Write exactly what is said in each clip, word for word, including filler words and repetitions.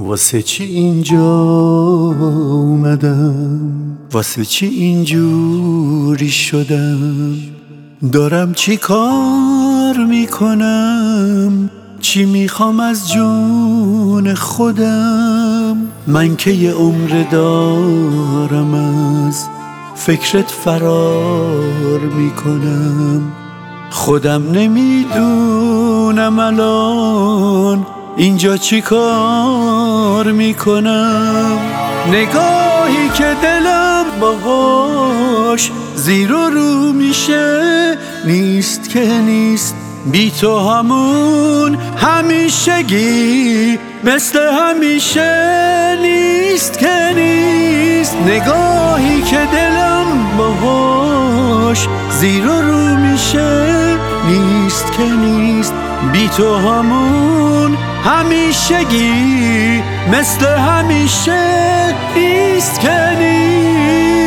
واسه چی اینجا اومدم، واسه چی اینجوری شدم، دارم چی کار میکنم، چی میخوام از جون خودم. من که یه عمر دارم از فکرت فرار میکنم، خودم نمیدونم الان اینجا چی کار میکنم. نگاهی که دلم باهاش زیر و رو میشه، نیست که نیست بی تو همون همیشگی، مثل همیشه نیست که نیست. نگاهی که دلم باهاش زیر و رو میشه، نیست که نیست بی تو همون همیشگی، مثل همیشه نیست که نیست.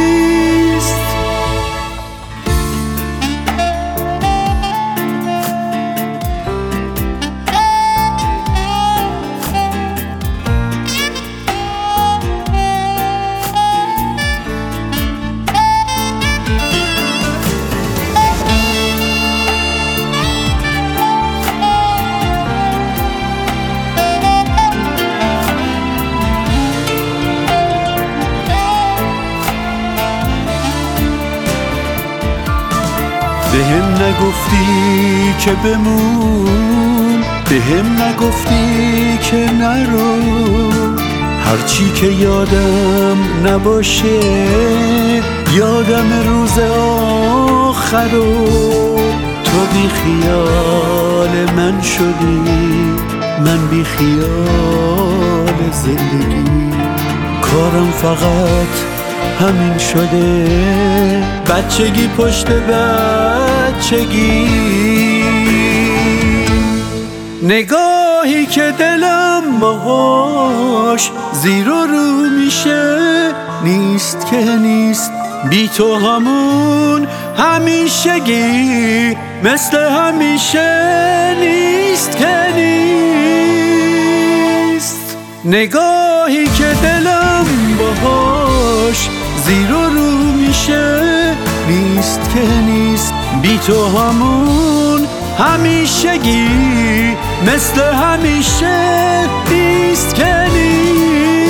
بهم نگفتی که بمون، بهم نگفتی که نرو، هرچی که یادم نباشه یادم روز آخرو. تو بی خیال من شدی، من بی خیال زندگی، کارم فقط همین شده، بچگی پشت بچگی. نگاهی که دلم باهاش زیر و رو میشه، نیست که نیست بی تو همون همیشگی، مثل همیشه نیست که نیست. نگاهی که دلم باهاش زیر و رو میشه، نیست که نیست بی تو همون همیشگی، مثل همیشه نیست که نیست.